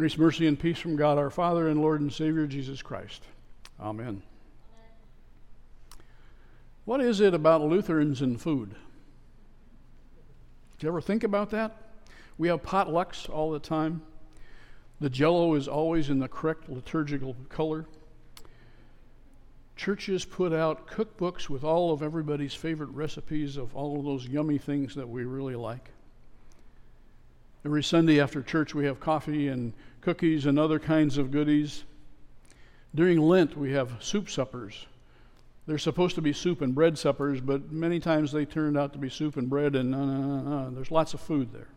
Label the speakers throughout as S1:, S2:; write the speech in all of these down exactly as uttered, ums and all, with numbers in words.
S1: Grace, mercy, and peace from God our Father and Lord and Savior Jesus Christ. Amen. What is it about Lutherans and food? Did you ever think about that? We have potlucks all the time. The Jell-O is always in the correct liturgical color. Churches put out cookbooks with all of everybody's favorite recipes of all of those yummy things that we really like. Every Sunday after church we have coffee and cookies and other kinds of goodies. During Lent we have soup suppers. They're supposed to be soup and bread suppers, but many times they turned out to be soup and bread, and uh, uh, uh, there's lots of food there.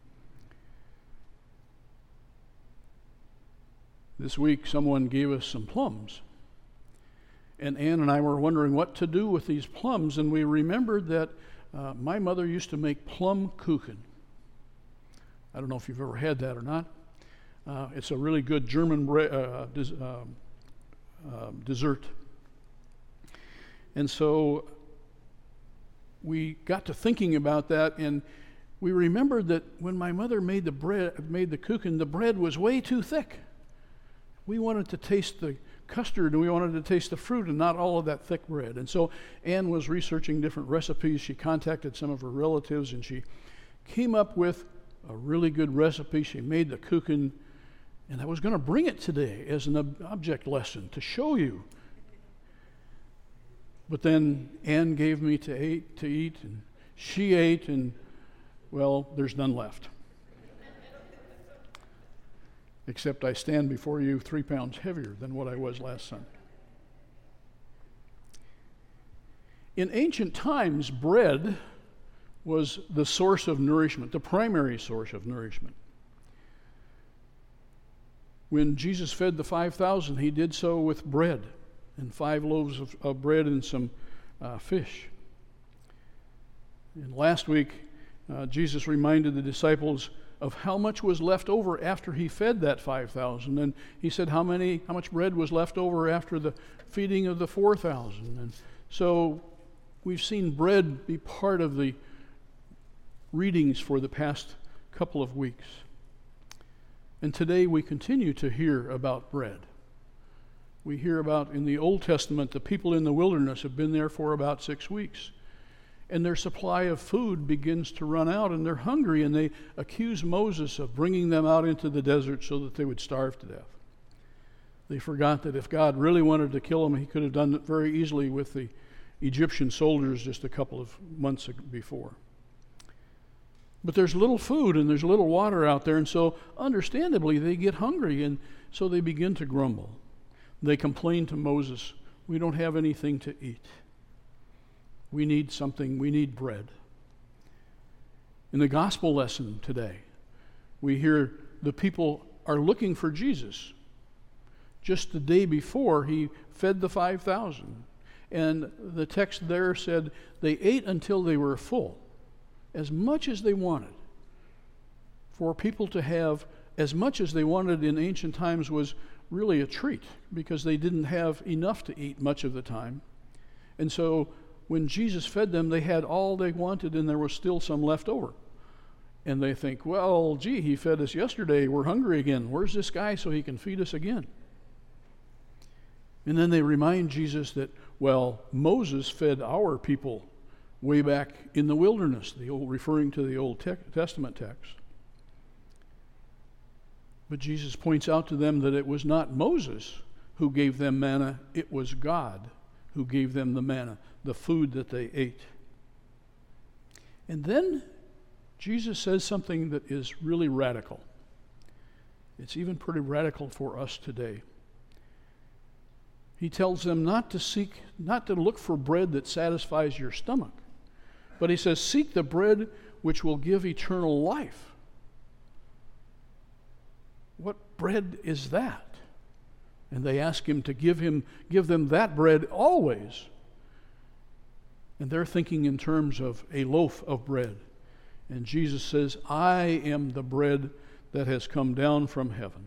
S1: This week someone gave us some plums. And Ann and I were wondering what to do with these plums, and we remembered that uh, my mother used to make plum kuchen. I don't know if you've ever had that or not. Uh, it's a really good German bre- uh, des- uh, uh, dessert. And so we got to thinking about that, and we remembered that when my mother made the bread, made the kuchen, the bread was way too thick. We wanted to taste the custard, and we wanted to taste the fruit and not all of that thick bread. And so Ann was researching different recipes. She contacted some of her relatives, and she came up with a really good recipe. She made the kuchen, and I was going to bring it today as an ob- object lesson to show you. But then Ann gave me to eat, to eat, and she ate, and, well, there's none left. Except I stand before you three pounds heavier than what I was last Sunday. In ancient times, bread was the source of nourishment, the primary source of nourishment. When Jesus fed the five thousand, he did so with bread, and five loaves of, of bread and some uh, fish. And last week, uh, Jesus reminded the disciples of how much was left over after he fed that five thousand. And he said how many, how much bread was left over after the feeding of the four thousand. And so we've seen bread be part of the readings for the past couple of weeks. And today we continue to hear about bread. We hear about in the Old Testament, the people in the wilderness have been there for about six weeks. And their supply of food begins to run out, and they're hungry, and they accuse Moses of bringing them out into the desert so that they would starve to death. They forgot that if God really wanted to kill them, he could have done it very easily with the Egyptian soldiers just a couple of months before. But there's little food and there's little water out there, and so understandably they get hungry, and so they begin to grumble. They complain to Moses, "We don't have anything to eat. We need something, we need bread." In the gospel lesson today, we hear the people are looking for Jesus. Just the day before, he fed the five thousand. And the text there said they ate until they were full, as much as they wanted. For people to have as much as they wanted in ancient times was really a treat, because they didn't have enough to eat much of the time. And so when Jesus fed them, they had all they wanted, and there was still some left over. And they think, well, gee, he fed us yesterday. We're hungry again. Where's this guy so he can feed us again? And then they remind Jesus that, well, Moses fed our people way back in the wilderness, the old, referring to the Old te- Testament text. But Jesus points out to them that it was not Moses who gave them manna, it was God who gave them the manna, the food that they ate. And then Jesus says something that is really radical. It's even pretty radical for us today. He tells them not to seek, not to look for bread that satisfies your stomach, but he says, seek the bread which will give eternal life. What bread is that? And they ask him to give him, give them that bread always. And they're thinking in terms of a loaf of bread. And Jesus says, I am the bread that has come down from heaven.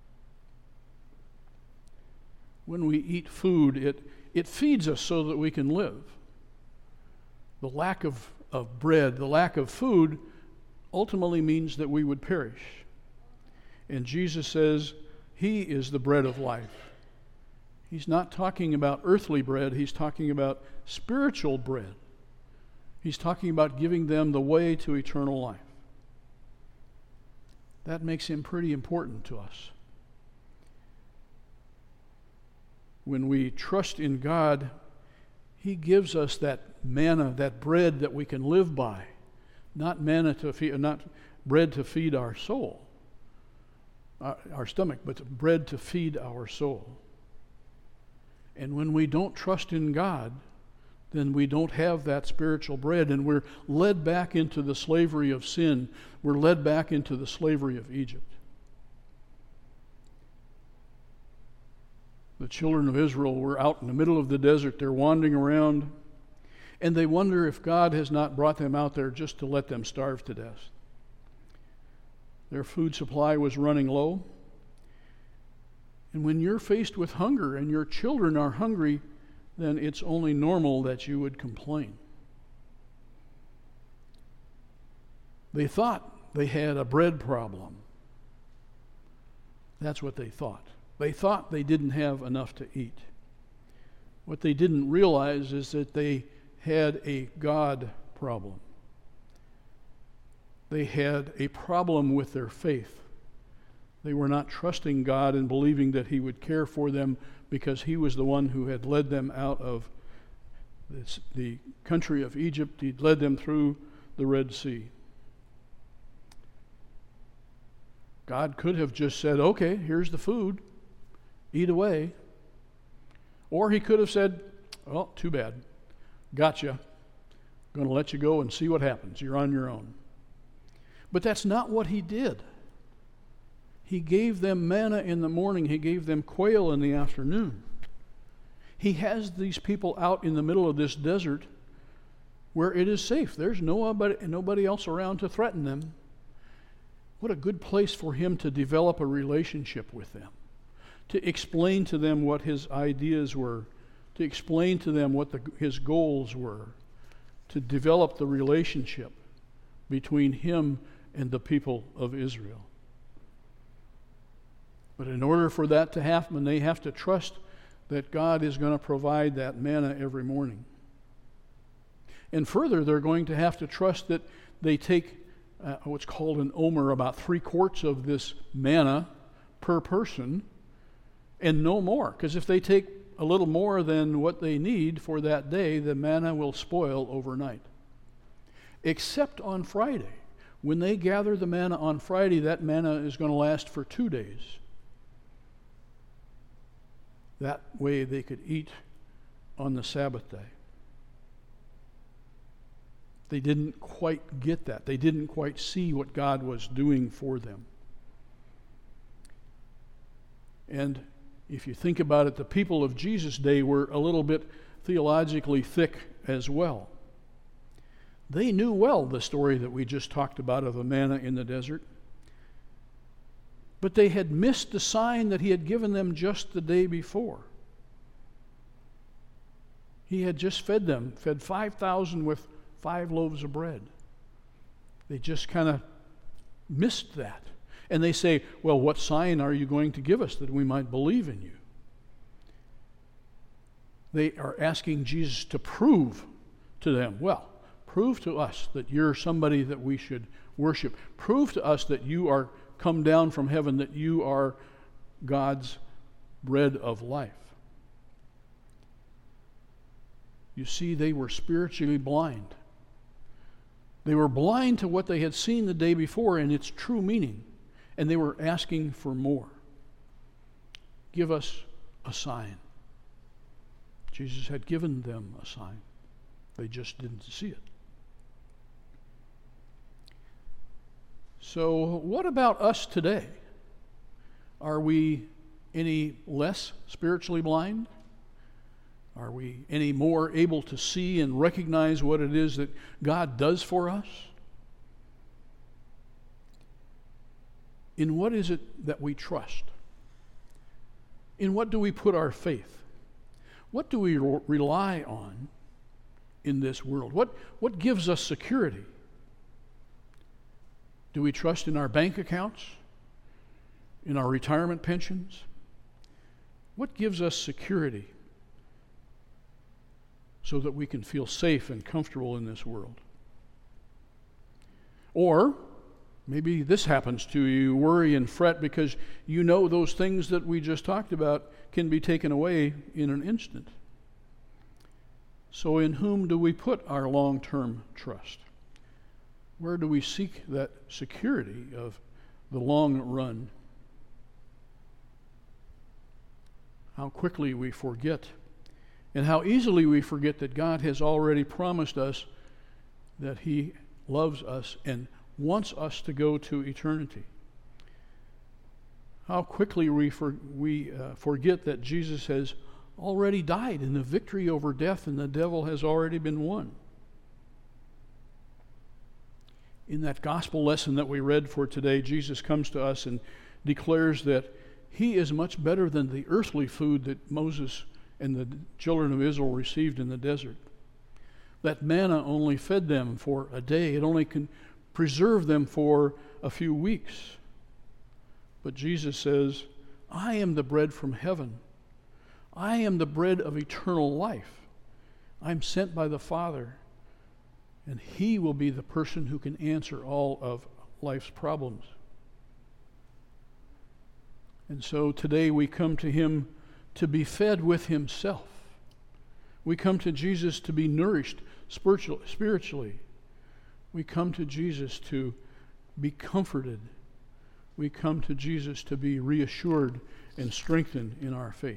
S1: When we eat food, it, it feeds us so that we can live. The lack of, of bread, the lack of food, ultimately means that we would perish. And Jesus says he is the bread of life. He's not talking about earthly bread. He's talking about spiritual bread. He's talking about giving them the way to eternal life. That makes him pretty important to us. When we trust in God, he gives us that manna, that bread that we can live by. Not manna to feed, not bread to feed our soul, our, our stomach, but bread to feed our soul. And when we don't trust in God, then we don't have that spiritual bread, and we're led back into the slavery of sin. We're led back into the slavery of Egypt. The children of Israel were out in the middle of the desert. They're wandering around, and they wonder if God has not brought them out there just to let them starve to death. Their food supply was running low. And when you're faced with hunger and your children are hungry, then it's only normal that you would complain. They thought they had a bread problem. That's what they thought. They thought they didn't have enough to eat. What they didn't realize is that they had a God problem. They had a problem with their faith. They were not trusting God and believing that he would care for them because he was the one who had led them out of this, the country of Egypt. He'd led them through the Red Sea. God could have just said, okay, here's the food. Eat away. Or he could have said, well, too bad. Gotcha. Going to let you go and see what happens. You're on your own. But that's not what he did. He gave them manna in the morning. He gave them quail in the afternoon. He has these people out in the middle of this desert where it is safe. There's nobody, nobody else around to threaten them. What a good place for him to develop a relationship with them, to explain to them what his ideas were, to explain to them what the, his goals were, to develop the relationship between him and the people of Israel. But in order for that to happen, they have to trust that God is going to provide that manna every morning. And further, they're going to have to trust that they take uh, what's called an omer, about three quarts of this manna per person, and no more. Because if they take a little more than what they need for that day, the manna will spoil overnight. Except on Friday. When they gather the manna on Friday, that manna is going to last for two days. That way they could eat on the Sabbath day. They didn't quite get that. They didn't quite see what God was doing for them. And if you think about it, the people of Jesus' day were a little bit theologically thick as well. They knew well the story that we just talked about of the manna in the desert. But they had missed the sign that he had given them just the day before. He had just fed them, fed five thousand with five loaves of bread. They just kind of missed that. And they say, well, what sign are you going to give us that we might believe in you? They are asking Jesus to prove to them, well, prove to us that you're somebody that we should worship. Prove to us that you are come down from heaven, that you are God's bread of life. You see, they were spiritually blind. They were blind to what they had seen the day before and its true meaning, and they were asking for more. Give us a sign. Jesus had given them a sign. They just didn't see it. So what about us today? Are we any less spiritually blind? Are we any more able to see and recognize what it is that God does for us? In what is it that we trust? In what do we put our faith? What do we re- rely on in this world? What, what gives us security? Do we trust in our bank accounts? in our retirement pensions? What gives us security so that we can feel safe and comfortable in this world? Or maybe this happens to you, you worry and fret because you know those things that we just talked about can be taken away in an instant. So in whom do we put our long-term trust? Where do we seek that security of the long run? How quickly we forget, and how easily we forget that God has already promised us that He loves us and wants us to go to eternity. How quickly we, for, we uh, forget that Jesus has already died and the victory over death and the devil has already been won. In that gospel lesson that we read for today, Jesus comes to us and declares that He is much better than the earthly food that Moses and the children of Israel received in the desert. That manna only fed them for a day. It only can preserve them for a few weeks. But Jesus says, I am the bread from heaven. I am the bread of eternal life. I'm sent by the Father, and He will be the person who can answer all of life's problems. And so today we come to Him to be fed with Himself. We come to Jesus to be nourished spiritually. We come to Jesus to be comforted. We come to Jesus to be reassured and strengthened in our faith.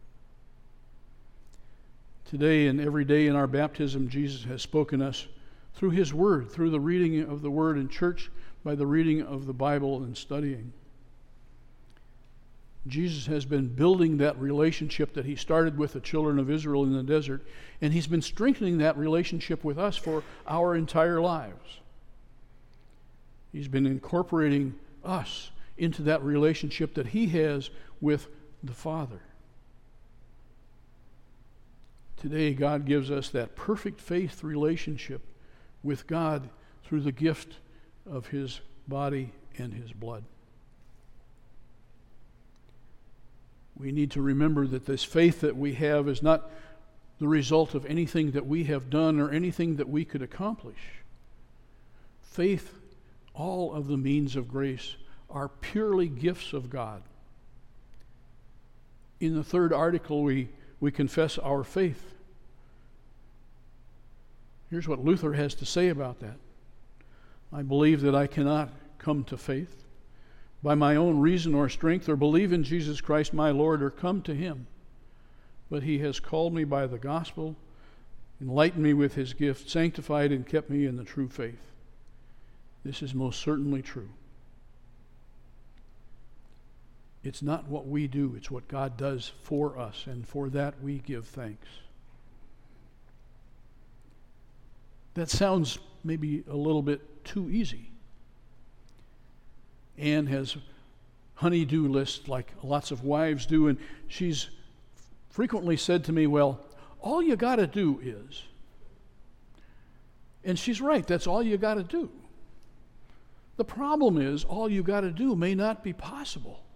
S1: Today and every day in our baptism, Jesus has spoken us through His Word, through the reading of the Word in church, by the reading of the Bible and studying. Jesus has been building that relationship that He started with the children of Israel in the desert, and He's been strengthening that relationship with us for our entire lives. He's been incorporating us into that relationship that He has with the Father. Today, God gives us that perfect faith relationship with God through the gift of His body and His blood. We need to remember that this faith that we have is not the result of anything that we have done or anything that we could accomplish. Faith, all of the means of grace, are purely gifts of God. In the third article, we, we confess our faith. Here's what Luther has to say about that. I believe that I cannot come to faith by my own reason or strength, or believe in Jesus Christ my Lord, or come to Him. But He has called me by the gospel, enlightened me with His gift, sanctified and kept me in the true faith. This is most certainly true. It's not what we do, it's what God does for us, and for that we give thanks. That sounds maybe a little bit too easy. Anne has honey-do lists like lots of wives do, and she's frequently said to me, well, all you got to do is, and she's right, that's all you got to do. The problem is, all you got to do may not be possible.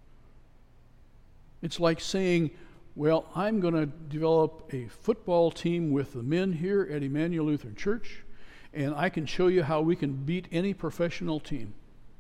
S1: It's like saying, well, I'm going to develop a football team with the men here at Emmanuel Lutheran Church, and I can show you how we can beat any professional team.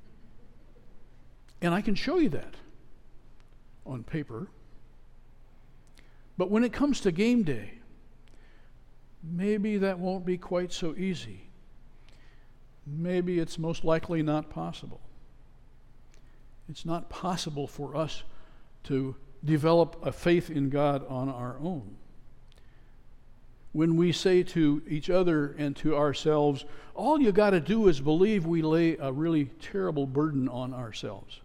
S1: And I can show you that on paper. But when it comes to game day, maybe that won't be quite so easy. Maybe it's most likely not possible. It's not possible for us to develop a faith in God on our own. When we say to each other and to ourselves, all you got to do is believe, we lay a really terrible burden on ourselves.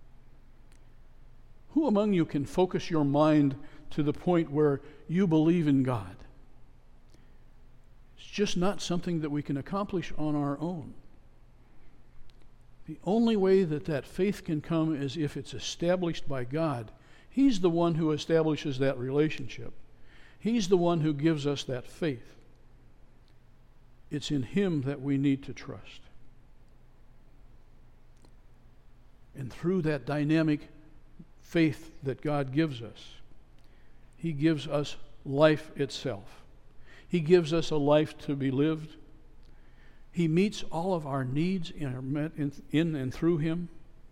S1: Who among you can focus your mind to the point where you believe in God? It's just not something that we can accomplish on our own. The only way that that faith can come is if it's established by God. He's the one who establishes that relationship. He's the one who gives us that faith. It's in Him that we need to trust. And through that dynamic faith that God gives us, He gives us life itself. He gives us a life to be lived. He meets all of our needs in, in and through Him.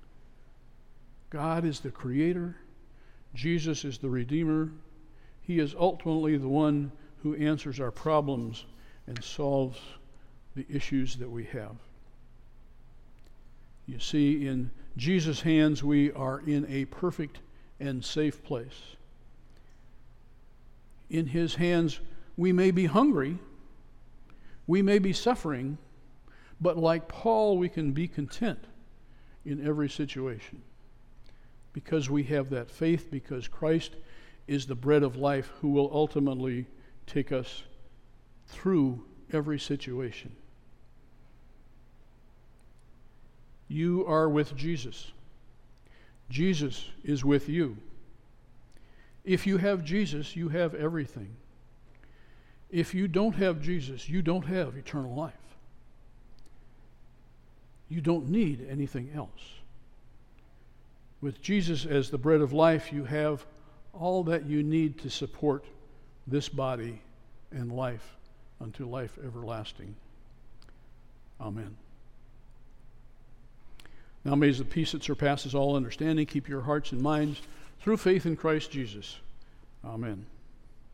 S1: God is the Creator. Jesus is the Redeemer. He is ultimately the one who answers our problems and solves the issues that we have. You see, in Jesus' hands, we are in a perfect and safe place. In His hands, we may be hungry, we may be suffering, but like Paul, we can be content in every situation because we have that faith, because Christ is the bread of life who will ultimately take us through every situation. You are with Jesus. Jesus is with you. If you have Jesus, you have everything. If you don't have Jesus, you don't have eternal life. You don't need anything else. With Jesus as the bread of life, you have all that you need to support this body and life unto life everlasting. Amen. Now may the peace that surpasses all understanding keep your hearts and minds through faith in Christ Jesus. Amen.